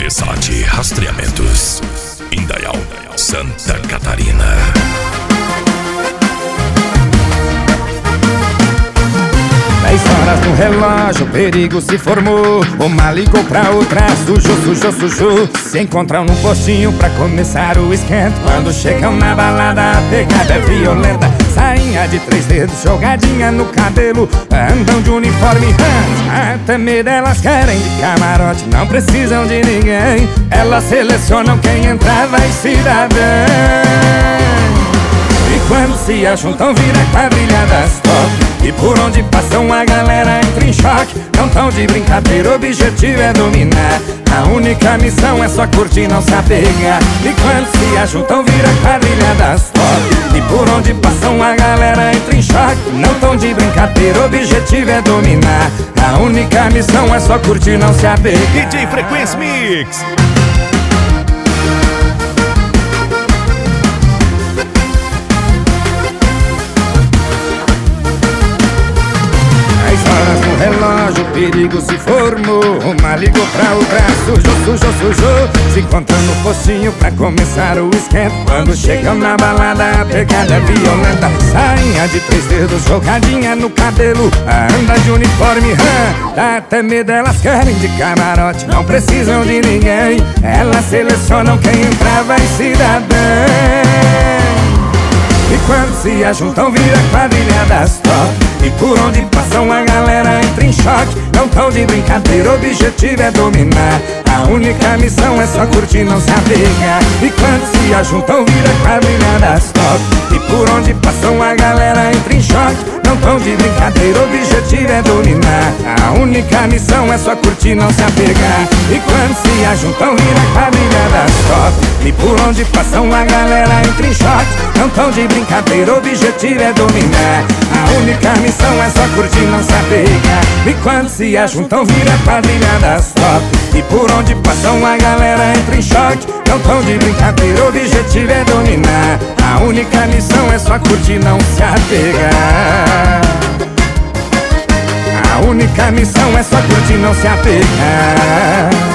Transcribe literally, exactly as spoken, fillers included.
Versace Rastreamentos, Indaial, Santa Catarina. Dez horas no relógio, o perigo se formou. Uma ligou pra outra, sujou, sujou, sujou. Se encontram num postinho pra começar o esquento. Quando chegam na balada, a pegada é violenta. Sainha de três dedos, jogadinha no cabelo. Andam de uniforme, até medo elas querem. De camarote, não precisam de ninguém. Elas selecionam quem entrar vai se dar bem. E quando se ajuntam vira quadrilhadas top. E por onde passam a galera entra em choque. Não tão de brincadeira, o objetivo é dominar. A única missão é só curtir, não se apegar. E quando se ajuntam vira quadrilhadas top. E por onde passam a galera entra em choque. Não tão de brincadeira, o objetivo é dominar. A única missão é só curtir, não se apegar. D J Frequência Mix. Relógio, o perigo se formou. Uma ligou pra outra, sujou, sujou, sujou. Se encontram no postinho pra começar o esquento. Quando chegam na balada, a pegada é violenta. Sainha de três dedos, jogadinha no cabelo. Anda de uniforme, hã, dá até medo, elas querem. De camarote, não precisam de ninguém. Elas selecionam quem entrar vai se dar bem. E quando se ajuntam vira quadrilhadas top. E por onde passam a galera entra em choque. Não tão de brincadeira, o objetivo é dominar. A única missão é só curtir, não se apegar. E quando se ajuntam vira quadrilhadas top. E por onde passam a galera entra em choque. Não tão de brincadeira, o objetivo é dominar. A única missão é só curtir, não se apegar. E quando se ajuntam vira quadrilhadas top. E por onde passam a galera entra em choque. Não tão de brincadeira, o objetivo é dominar. A única missão é só curtir, não se apegar. E quando se ajuntam vira quadrilhadas top. E por onde passam a galera entra em choque. Não tão de brincadeira, o objetivo é dominar. A única missão é só curtir, não se apegar. A única missão é só curtir, não se apegar.